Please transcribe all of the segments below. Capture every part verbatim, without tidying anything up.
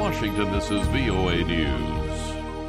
Washington, this is V O A News.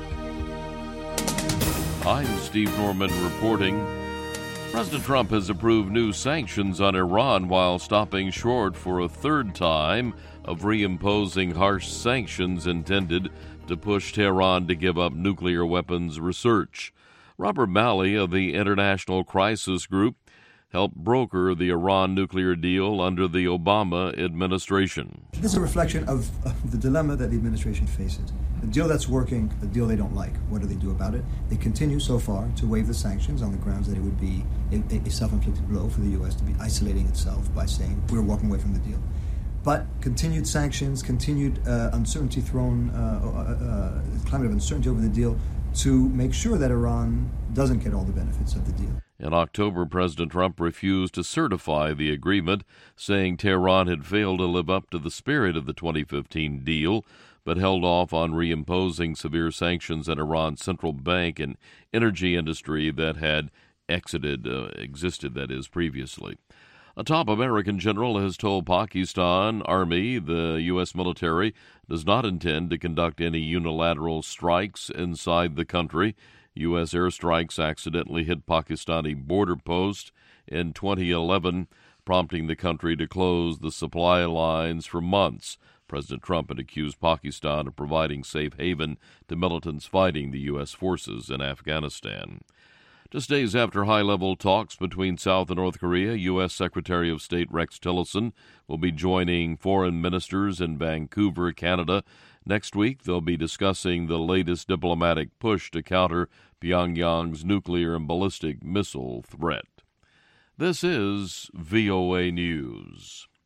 I'm Steve Norman reporting. President Trump has approved new sanctions on Iran while stopping short for a third time of reimposing harsh sanctions intended to push Tehran to give up nuclear weapons research. Robert Malley of the International Crisis Group helped broker the Iran nuclear deal under the Obama administration. This is a reflection of, of the dilemma that the administration faces. A deal that's working, a deal they don't like. What do they do about it? They continue so far to waive the sanctions on the grounds that it would be a, a self-inflicted blow for the U S to be isolating itself by saying we're walking away from the deal. But continued sanctions, continued uh, uncertainty thrown, uh, uh, uh, climate of uncertainty over the deal to make sure that Iran doesn't get all the benefits of the deal. In October, President Trump refused to certify the agreement, saying Tehran had failed to live up to the spirit of the twenty fifteen deal, but held off on reimposing severe sanctions on Iran's central bank and energy industry that had exited, uh, existed, that is, previously. A top American general has told Pakistan Army the U S military does not intend to conduct any unilateral strikes inside the country. U S airstrikes accidentally hit Pakistani border post in twenty eleven, prompting the country to close the supply lines for months. President Trump had accused Pakistan of providing safe haven to militants fighting the U S forces in Afghanistan. Just days after high-level talks between South and North Korea, U S Secretary of State Rex Tillerson will be joining foreign ministers in Vancouver, Canada. Next week, they'll be discussing the latest diplomatic push to counter Pyongyang's nuclear and ballistic missile threat. This is V O A News.